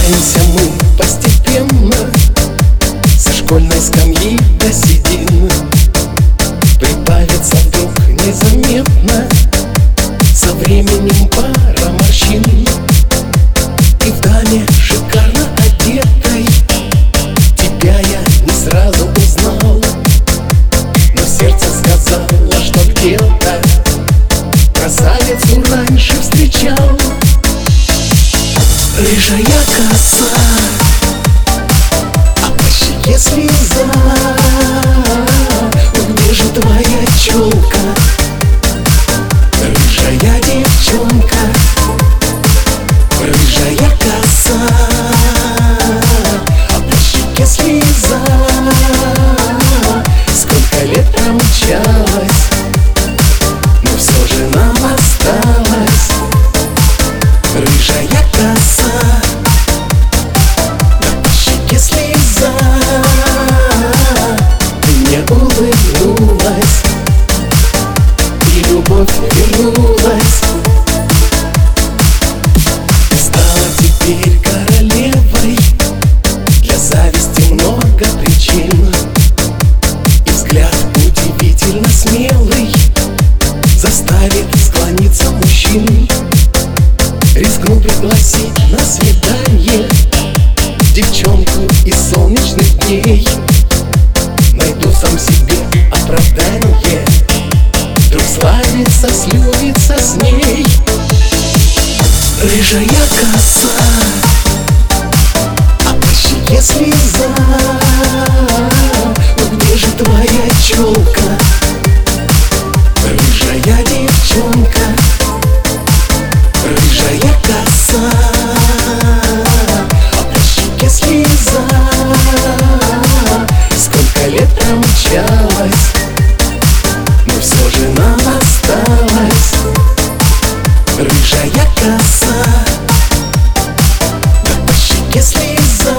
Сближаемся мы постепенно, со школьной скамьи до седин. Прибавится вдруг незаметно со временем пара морщин. И в даме шикарно одетой тебя я не сразу узнал, но сердце сказало, что где-то красавицу раньше встречал. Рыжая коса, а по щеке слеза. Где же твоя челка, рыжая девчонка? Рыжая коса, а по щеке слеза. Сколько лет промчалось, но все же нам осталось. Рыжая коса, да по щеке слеза. Ты мне улыбнулась, и любовь вернулась. Ты стала теперь королевой, для зависти много причин. И взгляд удивительно смелый заставит склониться мужчин. Рискну пригласить на свидание девчонку из солнечных дней. Найду сам себе оправдание, вдруг славится, слюбится с ней. Рыжая коса, а по щеке слеза. Где же твоя челка, рыжая девчонка? Рыжая коса, а по щеке слеза. Сколько лет промчалось, но все же нам осталось. Рыжая коса, да по щеке слеза.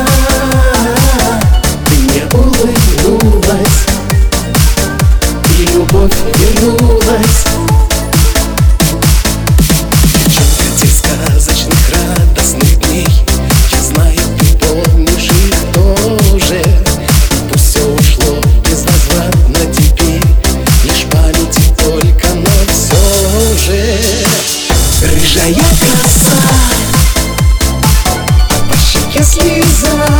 Ты мне улыбнулась, и любовь вернулась. Сказочных радостных дней, я знаю, ты помнишь их тоже. И пусть все ушло безвозвратно теперь, лишь памяти только, но все же. Рыжая коса, а по щеке слеза.